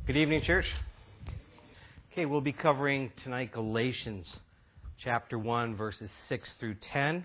Good evening, church. Okay, we'll be covering tonight Galatians chapter 1, verses 6 through 10.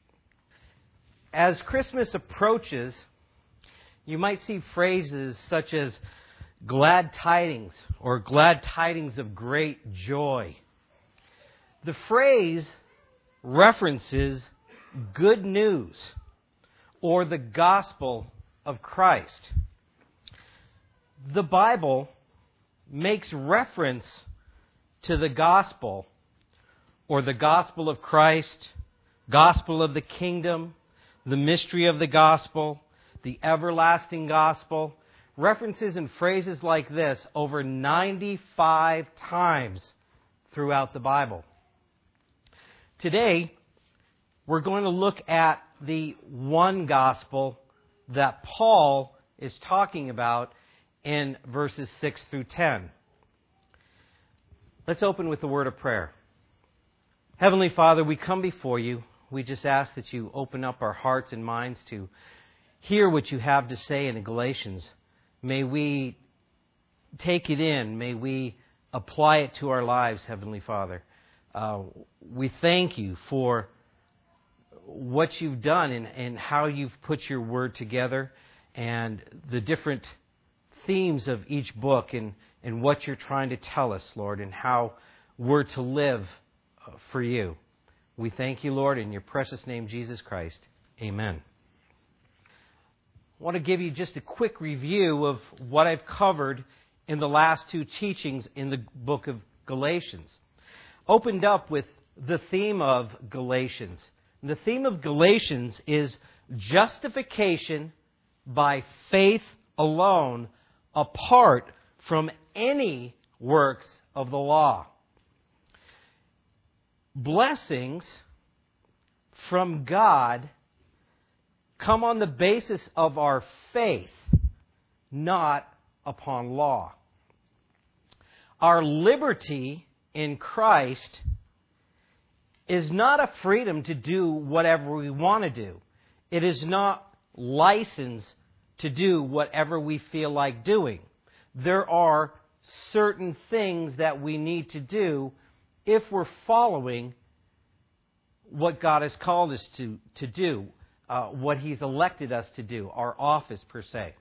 As Christmas approaches, you might see phrases such as glad tidings or glad tidings of great joy. The phrase references good news or the gospel of Christ. The Bible makes reference to the gospel or the gospel of Christ, gospel of the kingdom, the mystery of the gospel, the everlasting gospel. References and phrases like this over 95 times throughout the Bible. Today, we're going to look at the one gospel that Paul is talking about in verses 6 through 10. Let's open with the word of prayer. Heavenly Father, we come before you. We just ask that you open up our hearts and minds to hear what you have to say in Galatians. May we take it in. May we apply it to our lives, Heavenly Father. We thank you for what you've done and how you've put your word together and the different themes of each book and what you're trying to tell us, Lord, and how we're to live for you. We thank you, Lord, in your precious name, Jesus Christ. Amen. I want to give you just a quick review of what I've covered in the last two teachings in the book of Galatians. Opened up with the theme of Galatians. And the theme of Galatians is justification by faith alone, apart from any works of the law. Blessings from God come on the basis of our faith, not upon law. Our liberty in Christ is not a freedom to do whatever we want to do. It is not license to do whatever we feel like doing. There are certain things that we need to do if we're following what God has called us to do, what He's elected us to do, our office per se.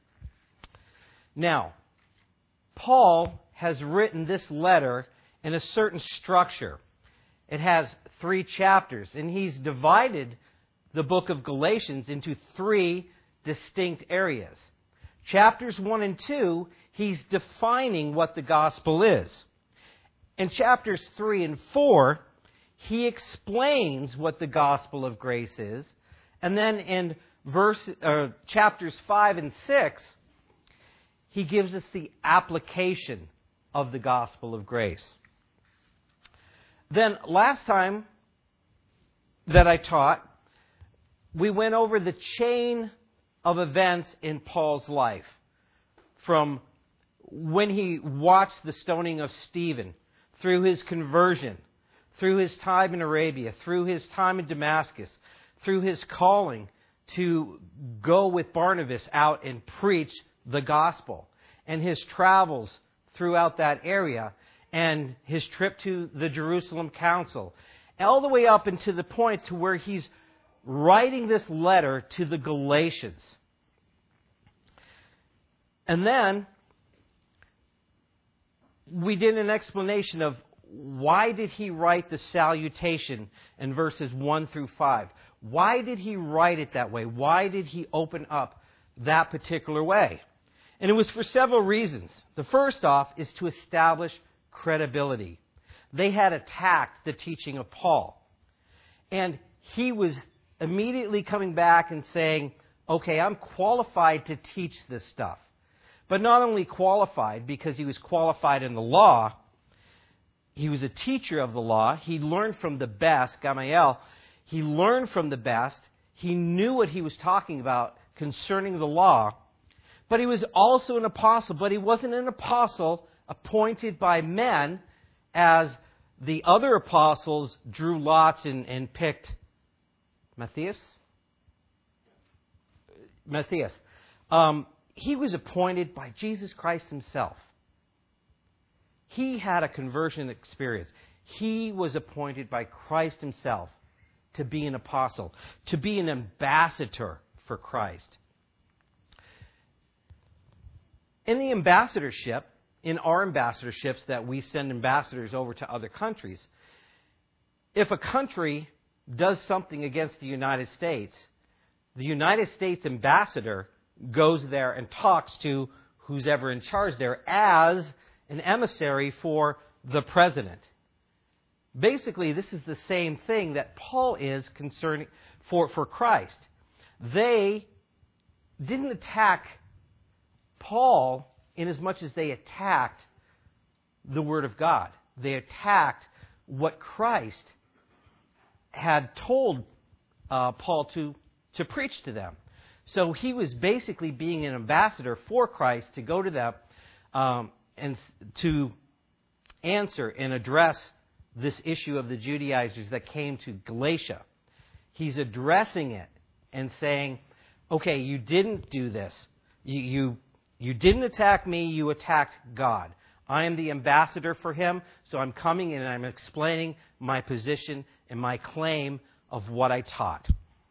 Now, Paul has written this letter in a certain structure. It has 3 chapters, and he's divided the book of Galatians into 3 distinct areas. Chapters 1 and 2, he's defining what the gospel is. In chapters 3 and 4, he explains what the gospel of grace is. And then in chapters 5 and 6, he gives us the application of the gospel of grace. Then last time that I taught, we went over the chain of events in Paul's life. From when he watched the stoning of Stephen, through his conversion, through his time in Arabia, through his time in Damascus, through his calling to go with Barnabas out and preach the gospel, and his travels throughout that area, and his trip to the Jerusalem Council, all the way up into the point to where he's writing this letter to the Galatians. And then we did an explanation of why did he write the salutation in verses 1 through 5. Why did he write it that way? Why did he open up that particular way? And it was for several reasons. The first off is to establish credibility. They had attacked the teaching of Paul. And he was immediately coming back and saying, okay, I'm qualified to teach this stuff. But not only qualified because he was qualified in the law, he was a teacher of the law. He learned from the best, Gamaliel. He learned from the best. He knew what he was talking about concerning the law. But he was also an apostle. But he wasn't an apostle appointed by men as the other apostles drew lots and picked Matthias. He was appointed by Jesus Christ himself. He had a conversion experience. He was appointed by Christ himself to be an apostle, to be an ambassador for Christ. In the ambassadorship, in our ambassadorships that we send ambassadors over to other countries, if a country does something against the United States ambassador goes there and talks to who's ever in charge there as an emissary for the president. Basically, this is the same thing that Paul is concerning for Christ. They didn't attack Paul in as much as they attacked the Word of God. They attacked what Christ had told Paul to preach to them. So he was basically being an ambassador for Christ to go to them and to answer and address this issue of the Judaizers that came to Galatia. He's addressing it and saying, okay, you didn't do this. You didn't attack me, you attacked God. I am the ambassador for him, so I'm coming and I'm explaining my position and my claim of what I taught.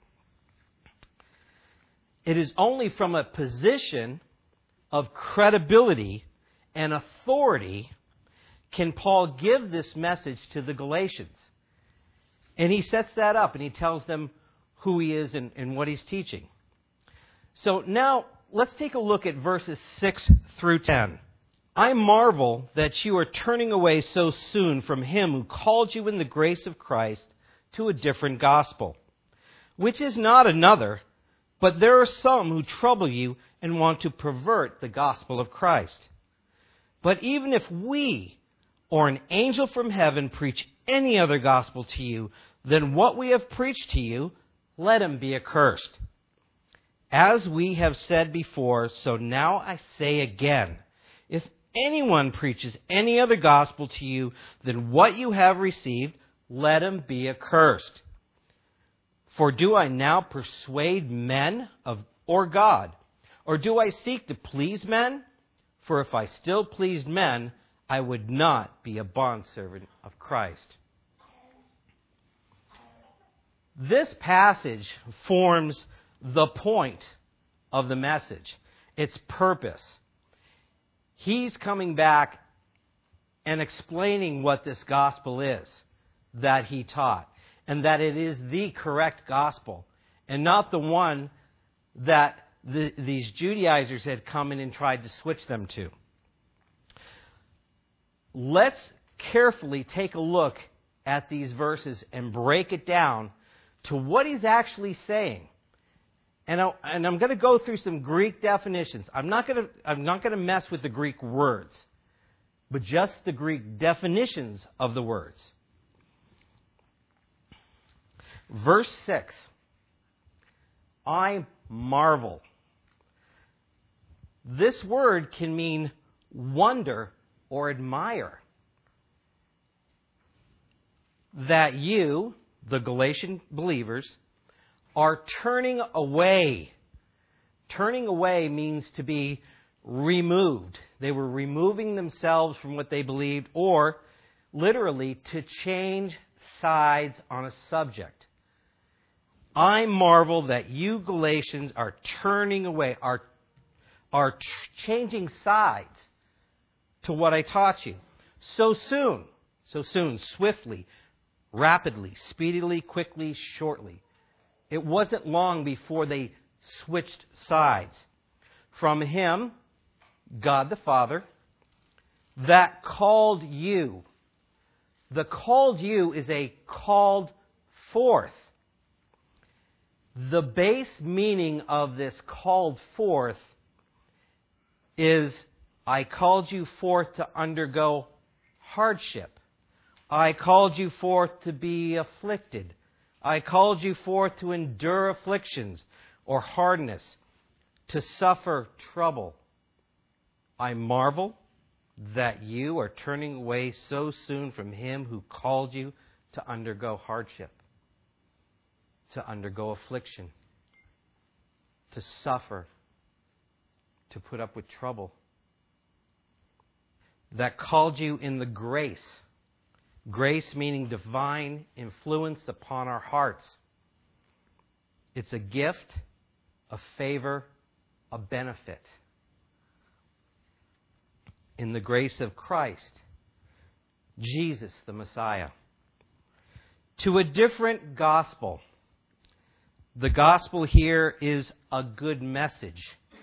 It is only from a position of credibility and authority can Paul give this message to the Galatians. And he sets that up and he tells them who he is and what he's teaching. So now let's take a look at verses 6 through 10. I marvel that you are turning away so soon from him who called you in the grace of Christ to a different gospel, which is not another, but there are some who trouble you and want to pervert the gospel of Christ. But even if we or an angel from heaven preach any other gospel to you than what we have preached to you, let him be accursed. As we have said before, so now I say again, if anyone preaches any other gospel to you than what you have received, let him be accursed. For do I now persuade men or God? Or do I seek to please men? For if I still pleased men, I would not be a bondservant of Christ. This passage forms the point of the message, its purpose. He's coming back and explaining what this gospel is that he taught, and that it is the correct gospel, and not the one that these Judaizers had come in and tried to switch them to. Let's carefully take a look at these verses and break it down to what he's actually saying. And I'm going to go through some Greek definitions. I'm not going to mess with the Greek words, but just the Greek definitions of the words. Verse 6, I marvel. This word can mean wonder or admire. That you, the Galatian believers, are turning away. Turning away means to be removed. They were removing themselves from what they believed, or literally to change sides on a subject. I marvel that you Galatians are turning away, are changing sides to what I taught you. So soon, swiftly, rapidly, speedily, quickly, shortly. It wasn't long before they switched sides. From him, God the Father, that called you. The called you is a called forth. The base meaning of this called forth is, I called you forth to undergo hardship. I called you forth to be afflicted. I called you forth to endure afflictions or hardness, to suffer trouble. I marvel that you are turning away so soon from him who called you to undergo hardship, to undergo affliction, to suffer, to put up with trouble. that called you in the grace. Grace meaning divine influence upon our hearts. It's a gift, a favor, a benefit. In the grace of Christ, Jesus the Messiah. To a different gospel. The gospel here is a good message.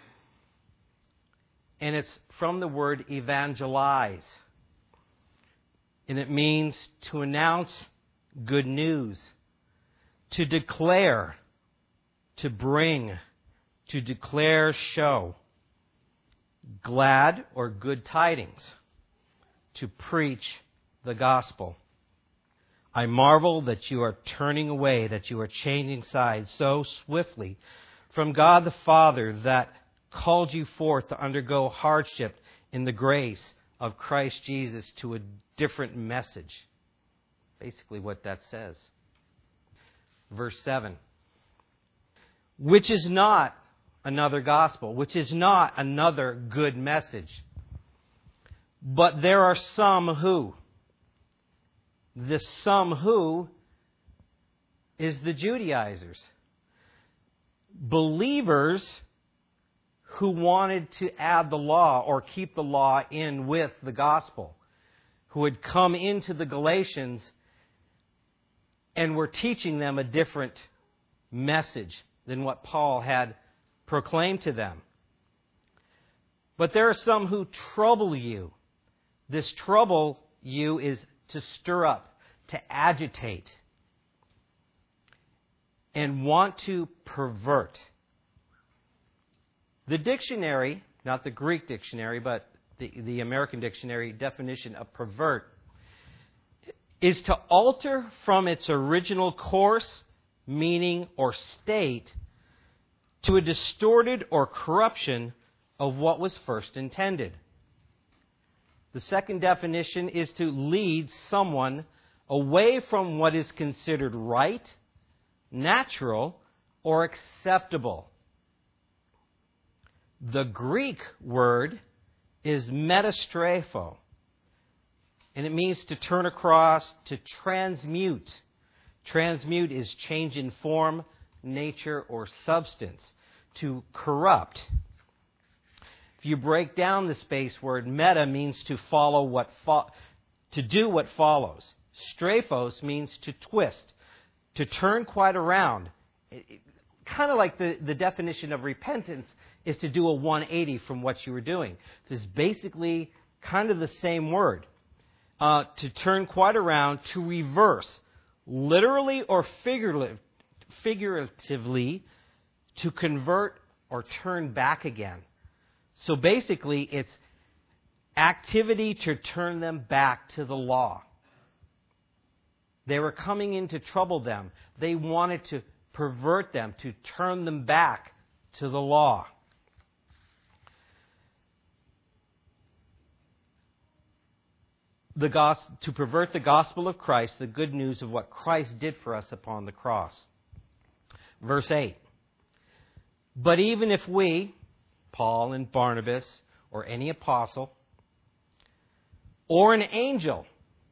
And it's from the word evangelize. And it means to announce good news, to declare, to bring, to declare, show. Glad or good tidings, to preach the gospel. I marvel that you are turning away, that you are changing sides so swiftly from God the Father that called you forth to undergo hardship in the grace of Christ Jesus to a different message. Basically what that says. Verse 7. Which is not another gospel, which is not another good message. But there are some who. The some who is the Judaizers. Believers who wanted to add the law or keep the law in with the gospel, who had come into the Galatians and were teaching them a different message than what Paul had proclaimed to them. But there are some who trouble you. This trouble you is to stir up, to agitate, and want to pervert. The dictionary, not the Greek dictionary, but the American dictionary definition of pervert, is to alter from its original course, meaning, or state to a distorted or corruption of what was first intended. The second definition is to lead someone away from what is considered right, natural, or acceptable. The Greek word is metastrepho, and it means to turn across, to transmute. Transmute is change in form, nature, or substance. To corrupt. If you break down the space word, meta means to follow to do what follows. Strephos means to twist, to turn quite around. Kind of like the definition of repentance is to do a 180 from what you were doing. This is basically kind of the same word. To turn quite around, to reverse, literally or figuratively, to convert or turn back again. So basically, it's activity to turn them back to the law. They were coming in to trouble them. They wanted to pervert them, to turn them back to the law. To pervert the gospel of Christ, the good news of what Christ did for us upon the cross. Verse 8. But even if we, Paul and Barnabas, or any apostle, or an angel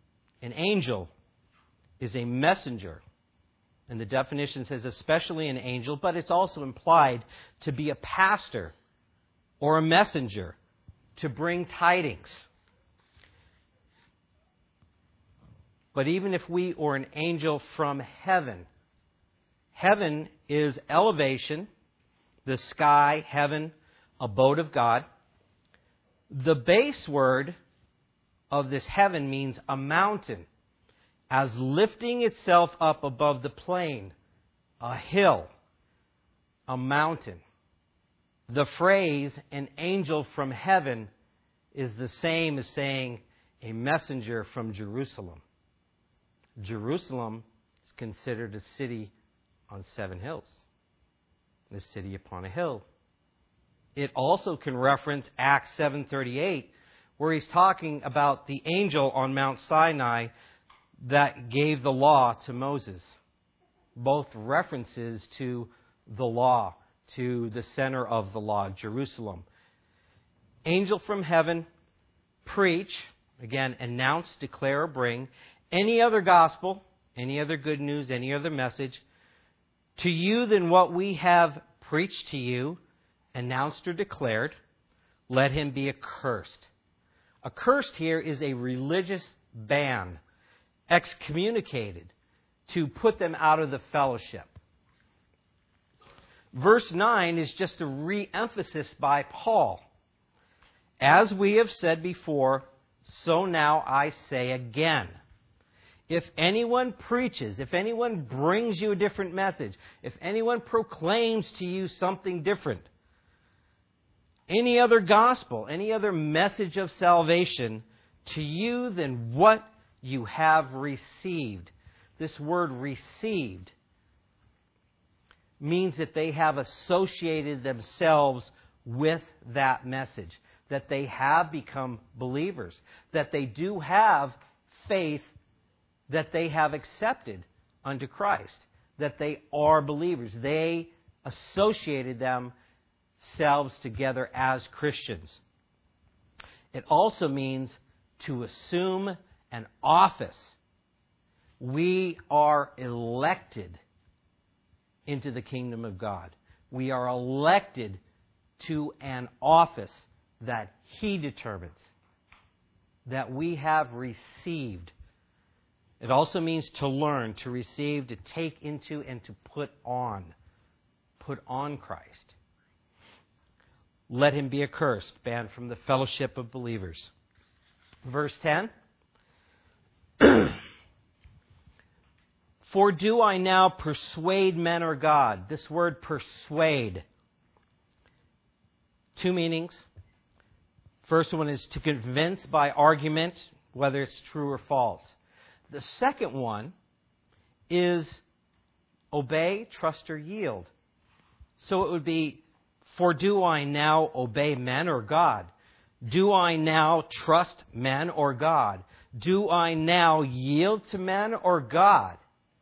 is a messenger. And the definition says especially an angel, but it's also implied to be a pastor or a messenger, to bring tidings. But even if we or an angel from heaven, heaven is elevation, the sky, heaven, abode of God. The base word of this heaven means a mountain, as lifting itself up above the plain, a hill, a mountain. The phrase, an angel from heaven, is the same as saying a messenger from Jerusalem. Jerusalem is considered a city on 7 hills. The city upon a hill. It also can reference Acts 7:38, where he's talking about the angel on Mount Sinai that gave the law to Moses. Both references to the law, to the center of the law, Jerusalem. Angel from heaven, preach, again, announce, declare, or bring any other gospel, any other good news, any other message to you than what we have preached to you, announced, or declared, let him be accursed. Accursed here is a religious ban, excommunicated, to put them out of the fellowship. Verse 9 is just a re-emphasis by Paul. As we have said before, so now I say again. If anyone preaches, if anyone brings you a different message, if anyone proclaims to you something different, any other gospel, any other message of salvation to you than what you have received. This word received means that they have associated themselves with that message, that they have become believers, that they do have faith, that they have accepted unto Christ, that they are believers. They associated themselves together as Christians. It also means to assume an office. We are elected into the kingdom of God. We are elected to an office that He determines, that we have received. It also means to learn, to receive, to take into, and to put on. Put on Christ. Let him be accursed, banned from the fellowship of believers. Verse 10. For do I now persuade men or God? This word persuade. Two meanings. First one is to convince by argument, whether it's true or false. The second one is obey, trust, or yield. So it would be, for do I now obey men or God? Do I now trust men or God? Do I now yield to men or God?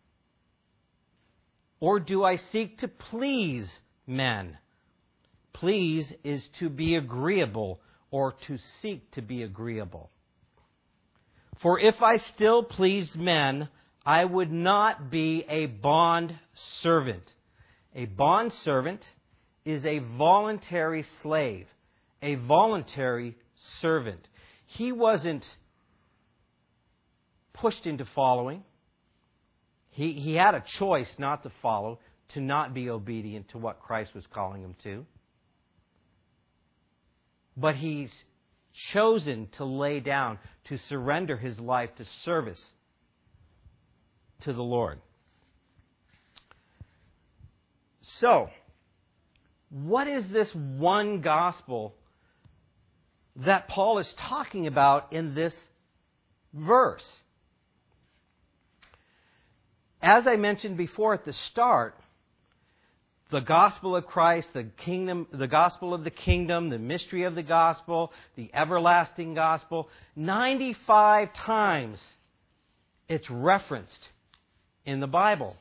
Or do I seek to please men? Please is to be agreeable or to seek to be agreeable. For if I still pleased men, I would not be a bond servant. A bond servant is a voluntary slave, a voluntary servant. He wasn't pushed into following. He had a choice not to follow, to not be obedient to what Christ was calling him to. But he's chosen to lay down, to surrender his life to service to the Lord. So, what is this one gospel that Paul is talking about in this verse? As I mentioned before at the start, the gospel of Christ, the kingdom, the gospel of the kingdom, the mystery of the gospel, the everlasting gospel, 95 times it's referenced in the Bible.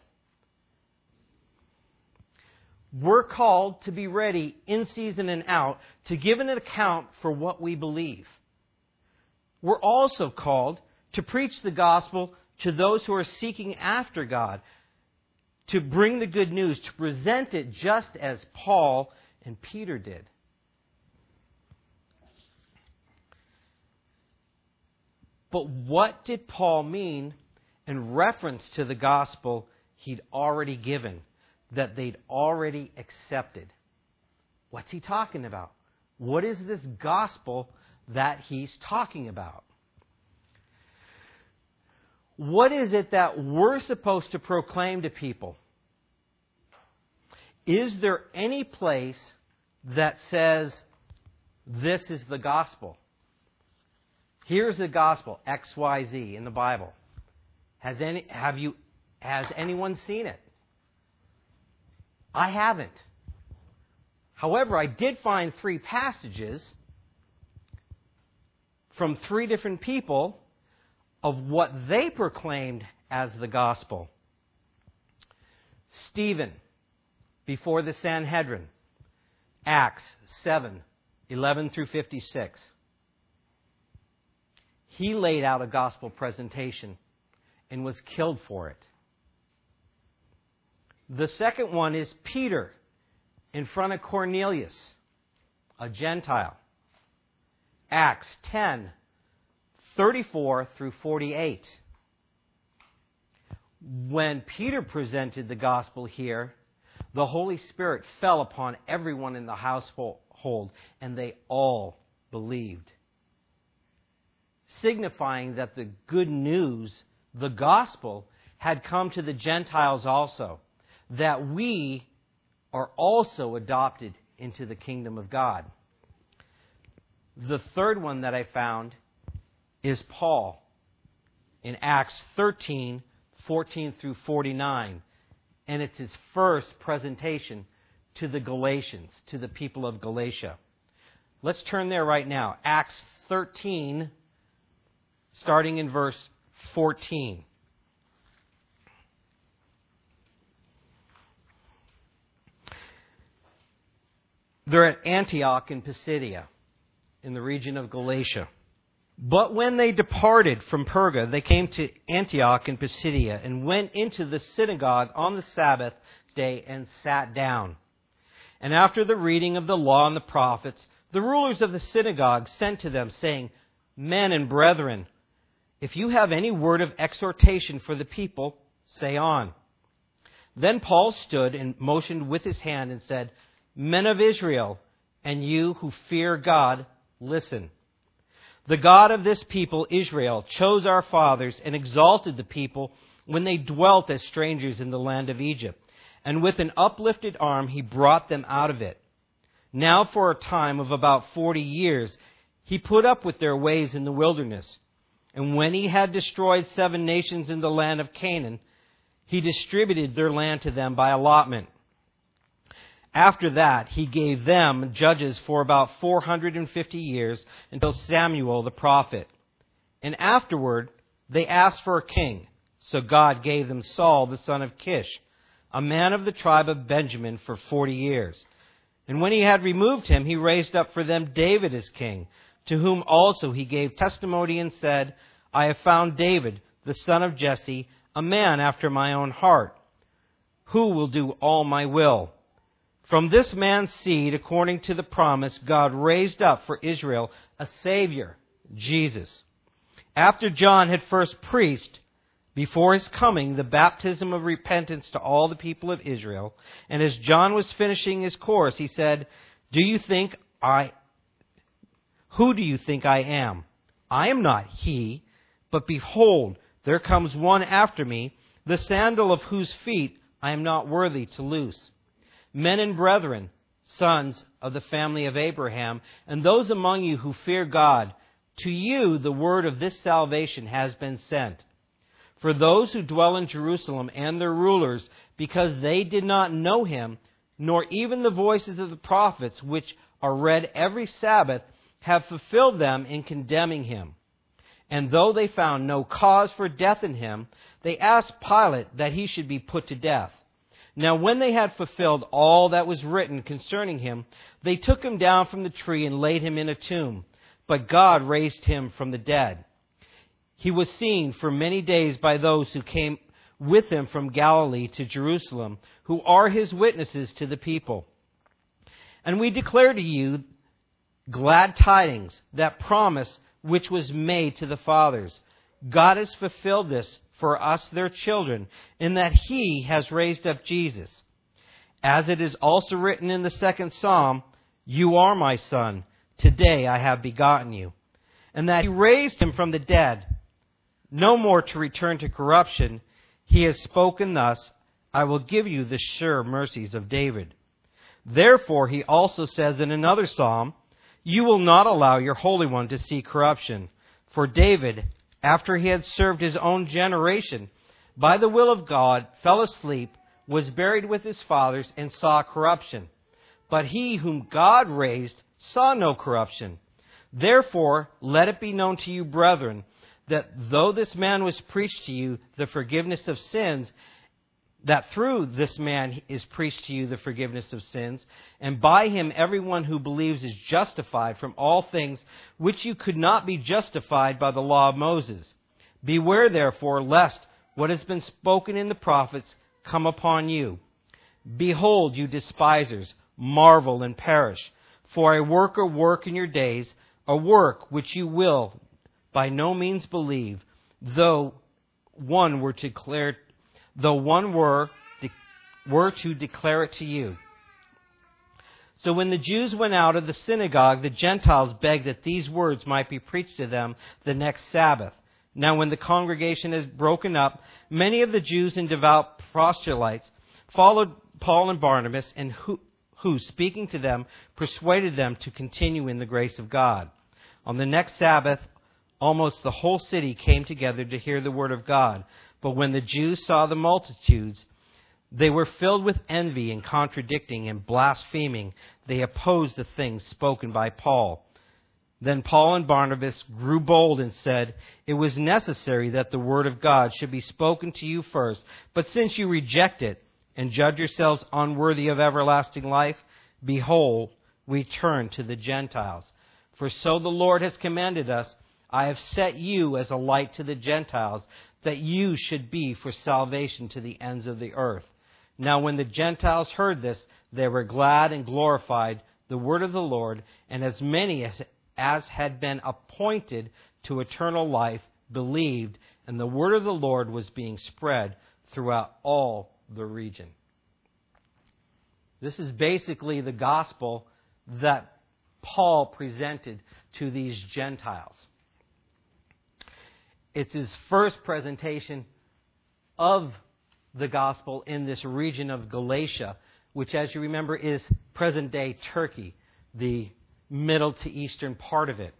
We're called to be ready in season and out to give an account for what we believe. We're also called to preach the gospel to those who are seeking after God, to bring the good news, to present it just as Paul and Peter did. But what did Paul mean in reference to the gospel he'd already given, that they'd already accepted? What's he talking about? What is this gospel that he's talking about? What is it that we're supposed to proclaim to people? Is there any place that says, this is the gospel? Here's the gospel, XYZ, in the Bible. Has anyone seen it? I haven't. However, I did find 3 passages from 3 different people of what they proclaimed as the gospel. Stephen, before the Sanhedrin, Acts 7:11 through 56. He laid out a gospel presentation and was killed for it. The second one is Peter in front of Cornelius, a Gentile. Acts 10:34 through 48. When Peter presented the gospel here, the Holy Spirit fell upon everyone in the household, and they all believed, signifying that the good news, the gospel, had come to the Gentiles also, that we are also adopted into the kingdom of God. The third one that I found is Paul in Acts 13:14 through 49. And it's his first presentation to the Galatians, to the people of Galatia. Let's turn there right now. Acts 13, starting in verse 14. They're at Antioch in Pisidia, in the region of Galatia. But when they departed from Perga, they came to Antioch in Pisidia and went into the synagogue on the Sabbath day and sat down. And after the reading of the law and the prophets, the rulers of the synagogue sent to them, saying, Men and brethren, if you have any word of exhortation for the people, say on. Then Paul stood and motioned with his hand and said, Men of Israel, and you who fear God, listen. The God of this people, Israel, chose our fathers and exalted the people when they dwelt as strangers in the land of Egypt. And with an uplifted arm, he brought them out of it. Now for a time of about 40 years, he put up with their ways in the wilderness. And when he had destroyed 7 nations in the land of Canaan, he distributed their land to them by allotment. After that, he gave them judges for about 450 years until Samuel the prophet. And afterward, they asked for a king. So God gave them Saul the son of Kish, a man of the tribe of Benjamin, for 40 years. And when he had removed him, he raised up for them David as king, to whom also he gave testimony and said, I have found David, the son of Jesse, a man after my own heart, who will do all my will. From this man's seed, according to the promise, God raised up for Israel a Savior, Jesus. After John had first preached, before his coming, the baptism of repentance to all the people of Israel, and as John was finishing his course, he said, Who do you think I am? I am not he, but behold, there comes one after me, the sandal of whose feet I am not worthy to loose. Men and brethren, sons of the family of Abraham, and those among you who fear God, to you the word of this salvation has been sent. For those who dwell in Jerusalem and their rulers, because they did not know him, nor even the voices of the prophets, which are read every Sabbath, have fulfilled them in condemning him. And though they found no cause for death in him, they asked Pilate that he should be put to death. Now when they had fulfilled all that was written concerning him, they took him down from the tree and laid him in a tomb. But God raised him from the dead. He was seen for many days by those who came with him from Galilee to Jerusalem, who are his witnesses to the people. And we declare to you glad tidings, that promise which was made to the fathers. God has fulfilled this for us their children, in that he has raised up Jesus. As it is also written in the 2nd Psalm, You are my son, today I have begotten you. And that he raised him from the dead, no more to return to corruption. He has spoken thus, I will give you the sure mercies of David. Therefore he also says in another psalm, You will not allow your Holy One to see corruption. For David, after he had served his own generation, by the will of God, fell asleep, was buried with his fathers, and saw corruption. But he whom God raised saw no corruption. Therefore, let it be known to you, brethren, that though this man was preached to you the forgiveness of sins, that through this man is preached to you the forgiveness of sins, and by him everyone who believes is justified from all things which you could not be justified by the law of Moses. Beware therefore lest what has been spoken in the prophets come upon you. Behold, you despisers, marvel and perish. For I work a work in your days, a work which you will by no means believe, though one were to declare it to you. So when the Jews went out of the synagogue, the Gentiles begged that these words might be preached to them the next Sabbath. Now when the congregation is broken up, many of the Jews and devout proselytes followed Paul and Barnabas, and who, speaking to them, persuaded them to continue in the grace of God. On the next Sabbath, almost the whole city came together to hear the word of God. But when the Jews saw the multitudes, they were filled with envy and contradicting and blaspheming. They opposed the things spoken by Paul. Then Paul and Barnabas grew bold and said, "It was necessary that the word of God should be spoken to you first. But since you reject it and judge yourselves unworthy of everlasting life, behold, we turn to the Gentiles. For so the Lord has commanded us, I have set you as a light to the Gentiles, that you should be for salvation to the ends of the earth." Now when the Gentiles heard this, they were glad and glorified the word of the Lord, and as many as had been appointed to eternal life believed, and the word of the Lord was being spread throughout all the region. This is basically the gospel that Paul presented to these Gentiles. It's his first presentation of the gospel in this region of Galatia, which, as you remember, is present-day Turkey, the middle to eastern part of it.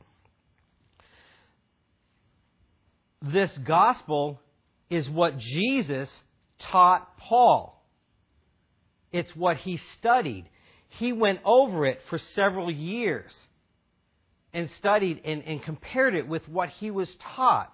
This gospel is what Jesus taught Paul. It's what he studied. He went over it for several years and studied and compared it with what he was taught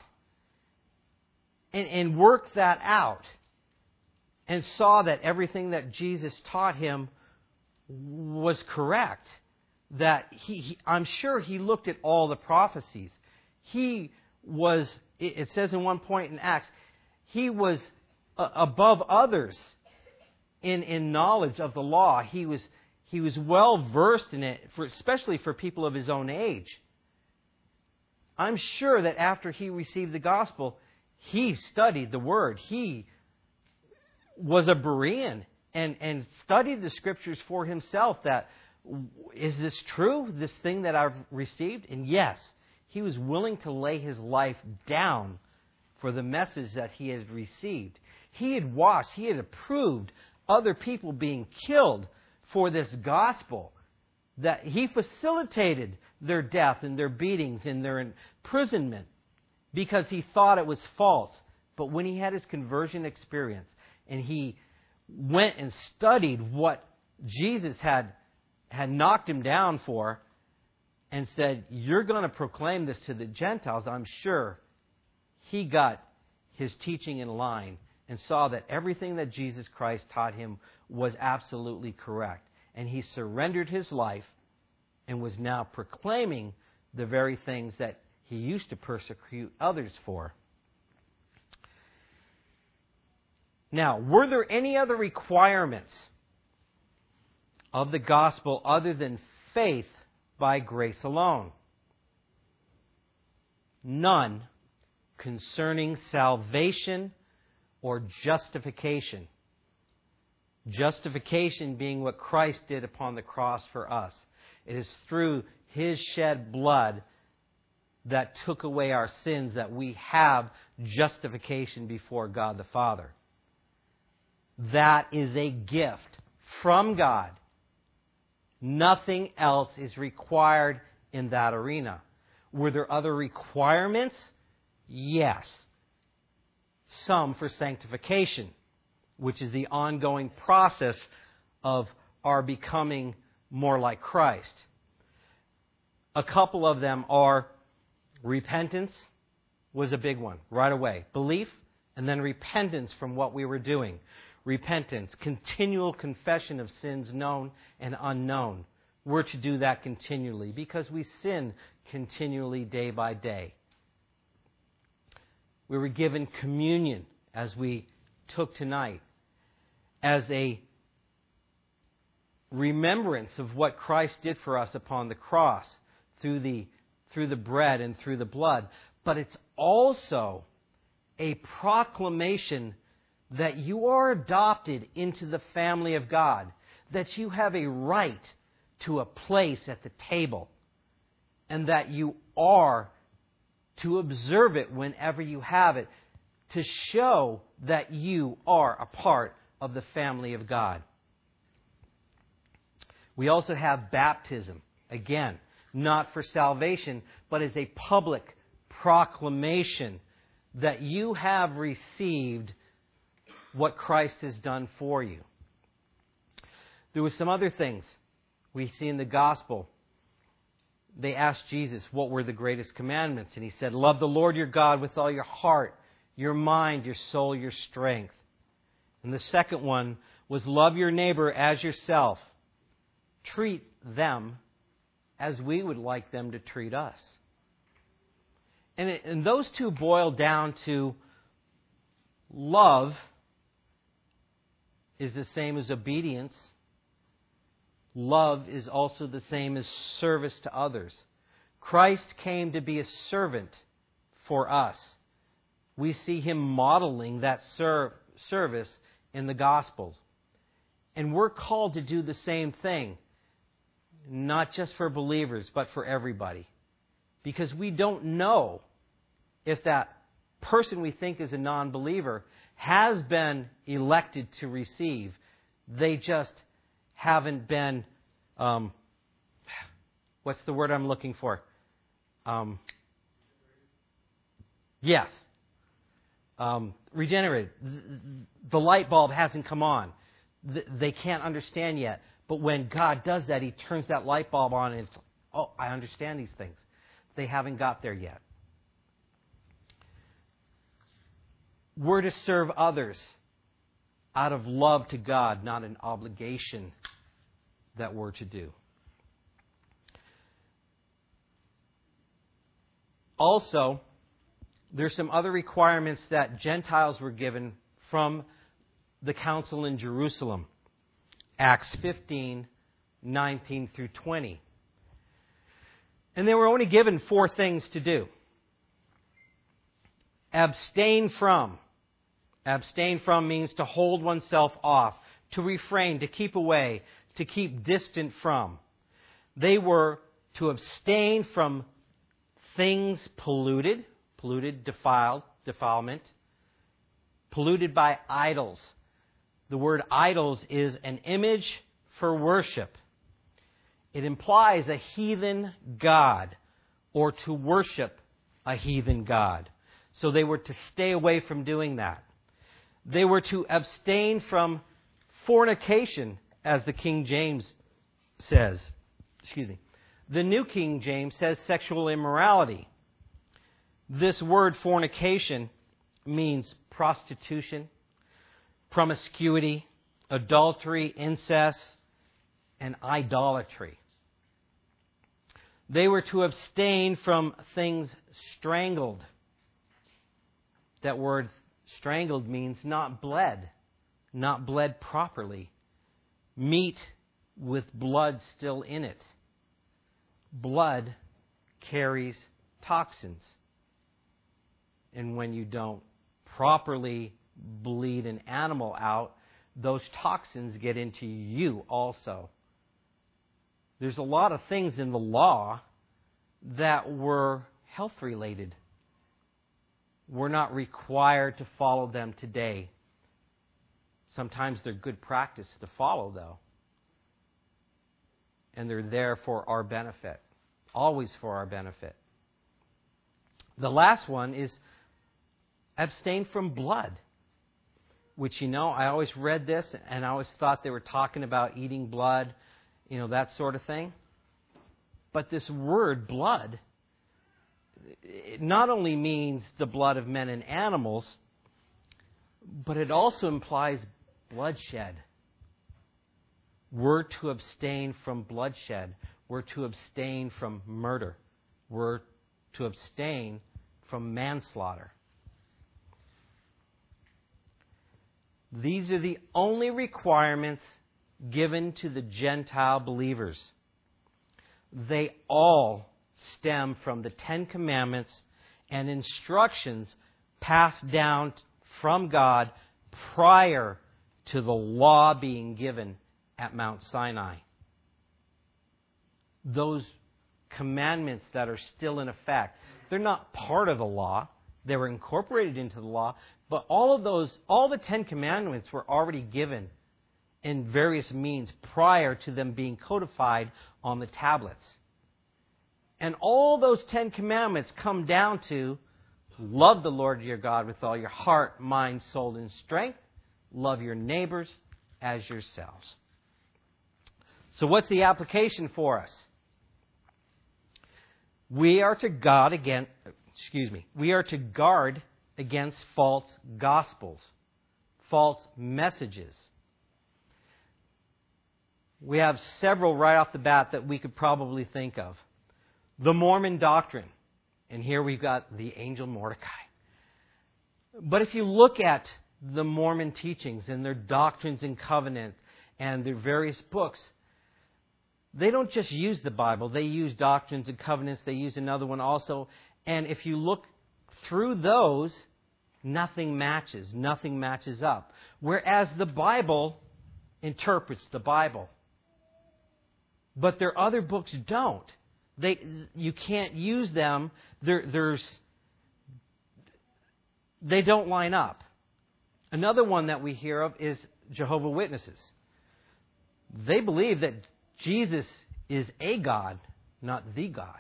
and worked that out and saw that everything that Jesus taught him was correct. That I'm sure he looked at all the prophecies. He was, it says in one point in Acts, he was above others in knowledge of the law. He was well versed in it, especially for people of his own age. I'm sure that after he received the gospel, he studied the Word. He was a Berean and studied the Scriptures for himself. That, is this true, this thing that I've received? And yes, he was willing to lay his life down for the message that he had received. He had watched, he had approved other people being killed for this gospel. That he facilitated their death and their beatings and their imprisonment because he thought it was false. But when he had his conversion experience and he went and studied what Jesus had knocked him down for and said, "You're going to proclaim this to the Gentiles," I'm sure he got his teaching in line and saw that everything that Jesus Christ taught him was absolutely correct. And he surrendered his life and was now proclaiming the very things that he used to persecute others for. Now, were there any other requirements of the gospel other than faith by grace alone? None concerning salvation or justification. Justification being what Christ did upon the cross for us. It is through His shed blood that took away our sins that we have justification before God the Father. That is a gift from God. Nothing else is required in that arena. Were there other requirements? Yes. Some for sanctification, which is the ongoing process of our becoming more like Christ. A couple of them are repentance was a big one right away. Belief and then repentance from what we were doing. repentance, continual confession of sins known and unknown. We're to do that continually because we sin continually day by day. We were given communion as we took tonight as a remembrance of what Christ did for us upon the cross through the bread and through the blood. But it's also a proclamation that you are adopted into the family of God, that you have a right to a place at the table, and that you are to observe it whenever you have it, to show that you are a part of the family of God. We also have baptism, again, not for salvation, but as a public proclamation that you have received what Christ has done for you. There were some other things we see in the gospel. They asked Jesus what were the greatest commandments, and he said, love the Lord your God with all your heart, your mind, your soul, your strength. And the second one was love your neighbor as yourself. Treat them as we would like them to treat us. And those two boil down to love is the same as obedience. Love is also the same as service to others. Christ came to be a servant for us. We see him modeling that service in the Gospels. And we're called to do the same thing, not just for believers, but for everybody. Because we don't know if that person we think is a non-believer has been elected to receive. They just haven't been, what's the word I'm looking for? Yes. Regenerated. The light bulb hasn't come on. They can't understand yet. But when God does that, he turns that light bulb on and it's, oh, I understand these things. They haven't got there yet. We're to serve others out of love to God, not an obligation that we're to do. Also, there's some other requirements that Gentiles were given from the council in Jerusalem. Acts 15, 19 through 20. And they were only given 4 things to do. Abstain from. Abstain from means to hold oneself off, to refrain, to keep away, to keep distant from. They were to abstain from things polluted, defilement, polluted by idols. The word idols is an image for worship. It implies a heathen god or to worship a heathen god. So they were to stay away from doing that. They were to abstain from fornication, as the King James says. The New King James says sexual immorality. This word fornication means prostitution, promiscuity, adultery, incest, and idolatry. They were to abstain from things strangled. That word strangled means not bled properly. Meat with blood still in it. Blood carries toxins. And when you don't properly bleed an animal out, those toxins get into you also. There's a lot of things in the law that were health related. We're not required to follow them today. Sometimes they're good practice to follow, though. And they're there for our benefit. Always for our benefit. The last one is abstain from blood. Which, I always read this and I always thought they were talking about eating blood, that sort of thing. But this word, blood, it not only means the blood of men and animals, but it also implies bloodshed. We're to abstain from bloodshed. We're to abstain from murder. We're to abstain from manslaughter. These are the only requirements given to the Gentile believers. They all stem from the Ten Commandments and instructions passed down from God prior to the law being given at Mount Sinai. Those commandments that are still in effect, they're not part of the law. They were incorporated into the law, but all the Ten Commandments were already given in various means prior to them being codified on the tablets. And all those Ten Commandments come down to love the Lord your God with all your heart, mind, soul, and strength. Love your neighbors as yourselves. So what's the application for us? We are to guard against false gospels, false messages. We have several right off the bat that we could probably think of. The Mormon doctrine. And here we've got the angel Mordecai. But if you look at the Mormon teachings and their doctrines and covenants and their various books, they don't just use the Bible. They use doctrines and covenants. They use another one also. And if you look through those, nothing matches. Nothing matches up. Whereas the Bible interprets the Bible. But their other books don't. You can't use them. They don't line up. Another one that we hear of is Jehovah's Witnesses. They believe that Jesus is a God, not the God.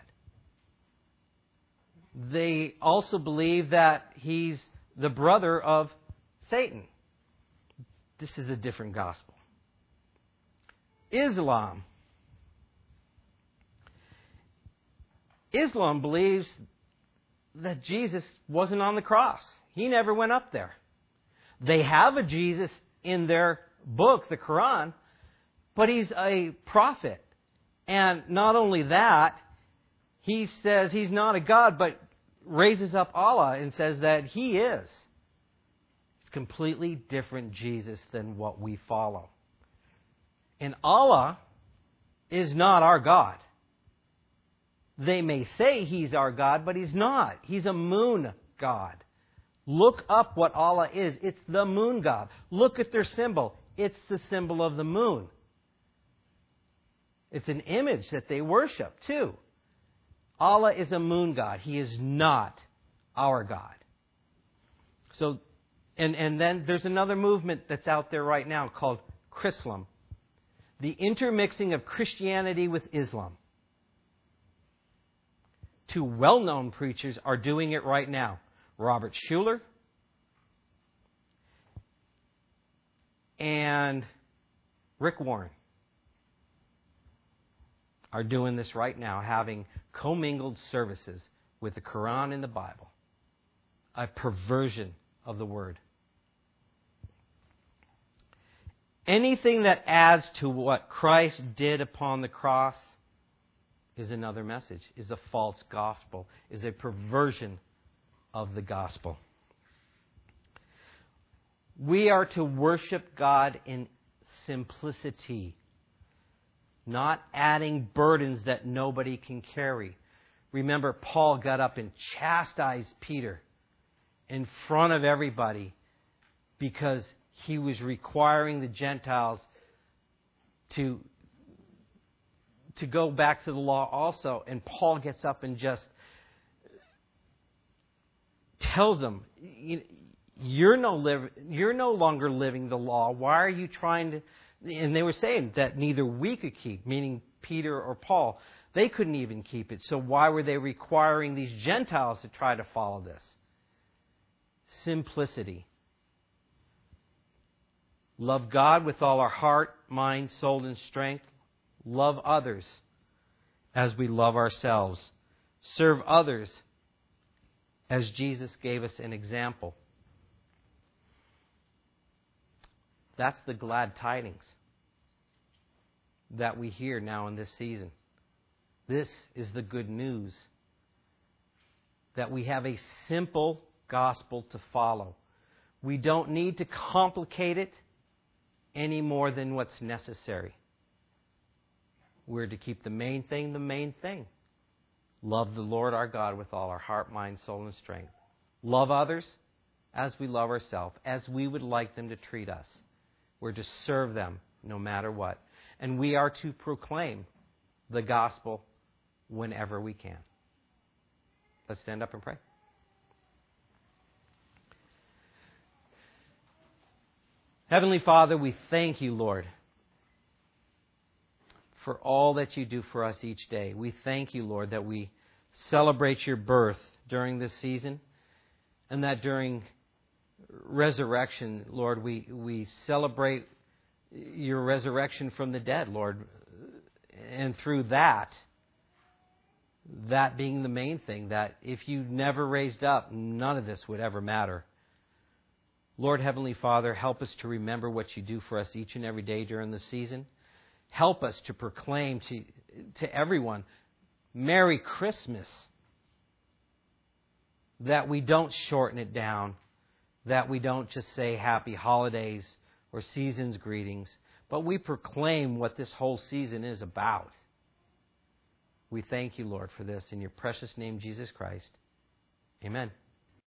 They also believe that he's the brother of Satan. This is a different gospel. Islam believes that Jesus wasn't on the cross. He never went up there. They have a Jesus in their book, the Quran, but he's a prophet. And not only that, he says he's not a God, but raises up Allah and says that he is. It's completely different Jesus than what we follow. And Allah is not our God. They may say he's our God, but he's not. He's a moon god. Look up what Allah is. It's the moon god. Look at their symbol. It's the symbol of the moon. It's an image that they worship too. Allah is a moon god. He is not our God. So, and then there's another movement that's out there right now called Chrislam. The intermixing of Christianity with Islam. Two well-known preachers are doing it right now. Robert Schuller and Rick Warren are doing this right now, having commingled services with the Quran and the Bible. A perversion of the Word. Anything that adds to what Christ did upon the cross is another message, is a false gospel, is a perversion of the gospel. We are to worship God in simplicity, not adding burdens that nobody can carry. Remember, Paul got up and chastised Peter in front of everybody because he was requiring the Gentiles to go back to the law also. And Paul gets up and just tells them, you're no longer living the law. Why are you trying to... And they were saying that neither we could keep, meaning Peter or Paul. They couldn't even keep it. So why were they requiring these Gentiles to try to follow this? Simplicity. Love God with all our heart, mind, soul, and strength. Love others as we love ourselves. Serve others as Jesus gave us an example. That's the glad tidings that we hear now in this season. This is the good news. That we have a simple gospel to follow. We don't need to complicate it any more than what's necessary. We're to keep the main thing the main thing. Love the Lord our God with all our heart, mind, soul, and strength. Love others as we love ourselves, as we would like them to treat us. We're to serve them no matter what. And we are to proclaim the gospel whenever we can. Let's stand up and pray. Heavenly Father, we thank you, Lord, for all that you do for us each day. We thank you, Lord, that we celebrate your birth during this season, and that during resurrection, Lord, we celebrate your resurrection from the dead, Lord. And through that being the main thing, that if you never raised up, none of this would ever matter. Lord, Heavenly Father, help us to remember what you do for us each and every day during the season. Help us to proclaim to everyone, Merry Christmas. That we don't shorten it down. That we don't just say Happy Holidays or Season's Greetings. But we proclaim what this whole season is about. We thank you, Lord, for this. In your precious name, Jesus Christ. Amen.